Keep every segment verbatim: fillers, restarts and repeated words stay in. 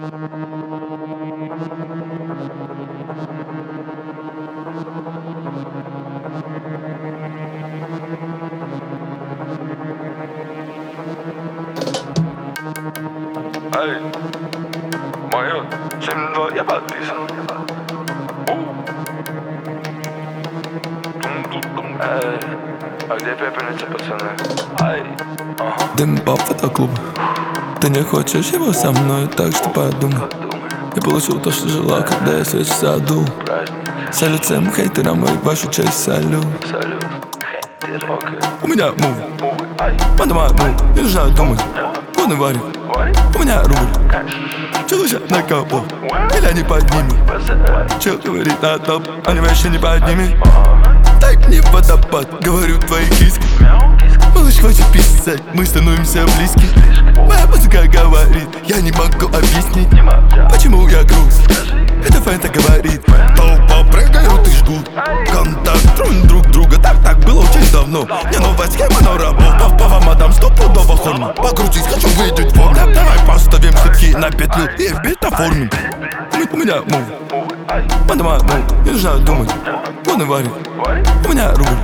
Эй, мое семь два, я подписан. Эй, а где пепельница, пацаны? Ай, ага. Дым по фотоклубу. Ты не хочешь его со мной, так что подумай. Я получил то, что желал, когда я свечи задул. Салют всем хейтерам и вашу честь салют. Салют, хейтер, окей. У меня мув, Ай, поднимай мув, не нужно думать. Полный варик, варик, у меня рубль. Челыся на капот, или они поднимут. Чел говорит на топ, они вообще не поднимет. Дай мне водопад, говорю твои киски. Малыш хочет писать, мы становимся близки. Моя музыка говорит, я не могу объяснить, почему я груст. Это фэнта говорит. Толпа прыгают и жгут. Контакт трун друг друга. Так, так было очень давно. Не новая схема, но работа. По вам отдам стопудово форму. Покрутись, хочу выйдет в форму. Давай поставим сетки на петлю и в бит оформим. У меня мув, поднимай мув, не нужно думать. Полный варик, у меня рубль.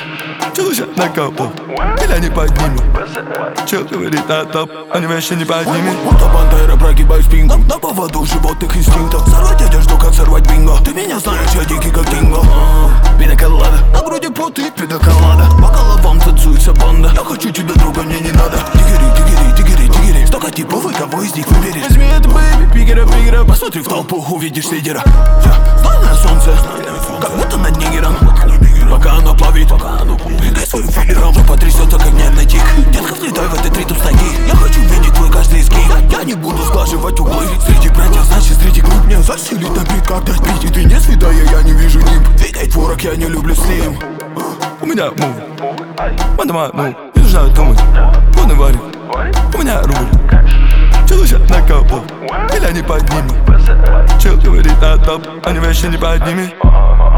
Челыся на капот, или они поднимут. Чел говорит на топ, они вообще не поднимет. Будто бандера, прогибаю спинку. На поводу животных инстинктов. Сорвать одежду, как сорвать бинго. Ты меня знаешь, я дикий, как динго. Пинаколада, на груди поты, пинаколада. По головам танцуется банда. Я хочу тебя, друга, мне не надо. Тигери, тигери, тигери, тигери. Столько типов, и кого из них выберешь? Возьми это, бэйби, пигера, пигера. Посмотри в толпу, увидишь лидера. Знойное солнце, как будто над Нигером. Пока оно плавит, двигай своим филлером. Жопа трясется, как нервный тик. Детка, слетай в этот ритм с ноги. Я хочу видеть твой каждый изгиб. Я не буду сглаживать углы. Среди братьев, значит, среди групп. Мне засилить на бит, как дать пить. И ты не свидая, я не вижу нимб. Двигай творог, я не люблю слим. У меня мув, поднимай мув, не нужно думать. Полный варик, у меня рубль. Челыся на капот, или они поднимут. Чел говорит на топ, они вообще не поднимет.